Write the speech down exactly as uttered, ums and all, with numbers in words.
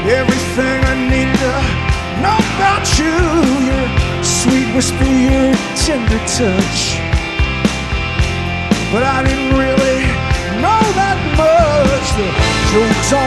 everything I need to know about you. Your sweet whisper, your tender touch. But I didn't really know that much. The joke's on